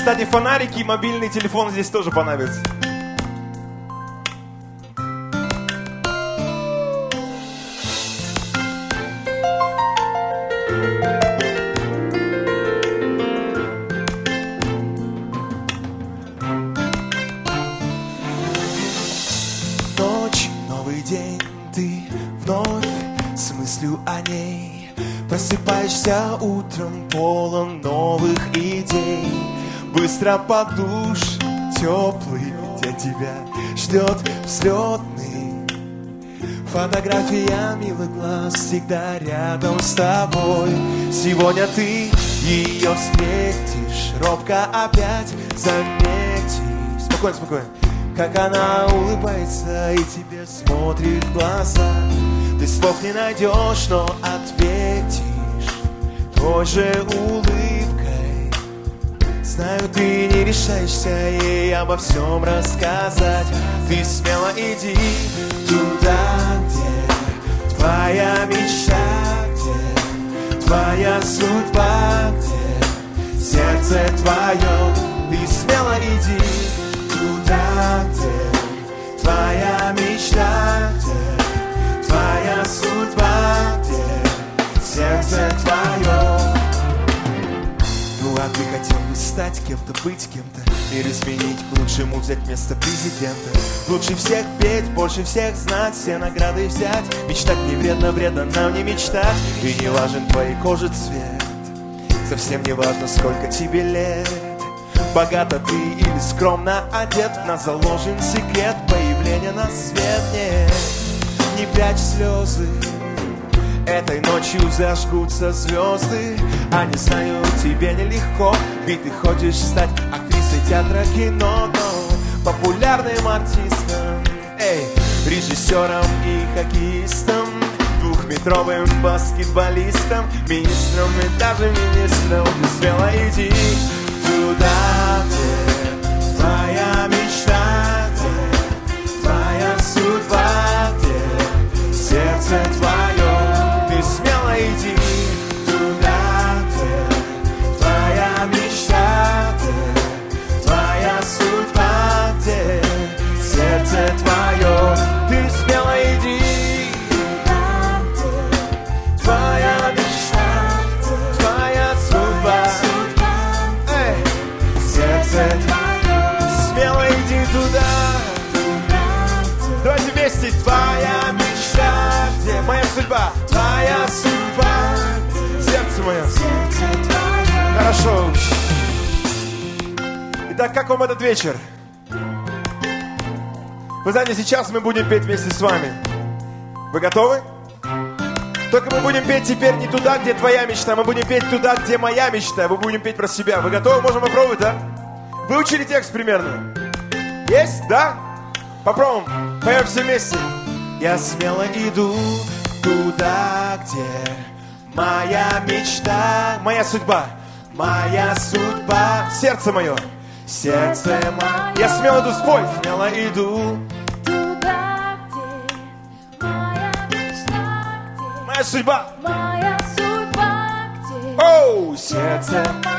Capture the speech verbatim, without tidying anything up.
Кстати, фонарики и мобильный телефон здесь тоже понадобятся. Ночь, новый день, ты вновь с мыслью о ней. Просыпаешься утром, полон новых идей. Быстро под душ, теплый, где тебя ждет взлетный. Фотография милых глаз всегда рядом с тобой. Сегодня ты ее встретишь, робко опять заметишь. Спокойно, спокойно. Как она улыбается и тебе смотрит в глаза. Ты слов не найдешь, но ответишь той же улыбкой. Знаю, ты не решаешься ей обо всем рассказать. Ты смело иди туда, где твоя мечта, где твоя судьба, где сердце твое. Ты смело иди туда, где твоя мечта, где твоя судьба, где сердце твое. Ну а ты хотел бы стать кем-то, быть кем-то, или изменить к лучшему, взять место президента. Лучше всех петь, больше всех знать, все награды взять. Мечтать не вредно, вредно нам не мечтать. И не важен твоей кожи цвет, совсем не важно, сколько тебе лет. Богато ты или скромно одет, в нас заложен секрет появления на свет. Нет, не прячь слезы, этой ночью зажгутся звезды. А не знаю, тебе нелегко, ведь ты хочешь стать актрисой театра, кино, но популярным артистом, эй, режиссером и хоккеистом, двухметровым баскетболистом, министром и даже министром. Ты смело иди туда, где твоя мечта, где твоя судьба, где сердце твое. Ты смело иди туда, где твоя мечта, где твоя судьба, где сердце твое. Ты смело иди туда, где твоя мечта, твоя судьба. Смело иди туда. Давайте вместе. Твоя мечта, где моя судьба, твоя судьба, сердце мое. Хорошо. Итак, как вам этот вечер? Вы знаете, сейчас мы будем петь вместе с вами. Вы готовы? Только мы будем петь теперь не туда, где твоя мечта, мы будем петь туда, где моя мечта. Мы будем петь про себя. Вы готовы? Можем попробовать, да? Выучили текст примерно? Есть? Да? Попробуем. Поем все вместе. Я смело иду туда, где моя мечта, моя судьба, моя судьба, сердце мое, сердце мое. Я смело иду, спой. Смело иду туда, где моя мечта, где моя судьба, моя судьба, где оу, сердце мое.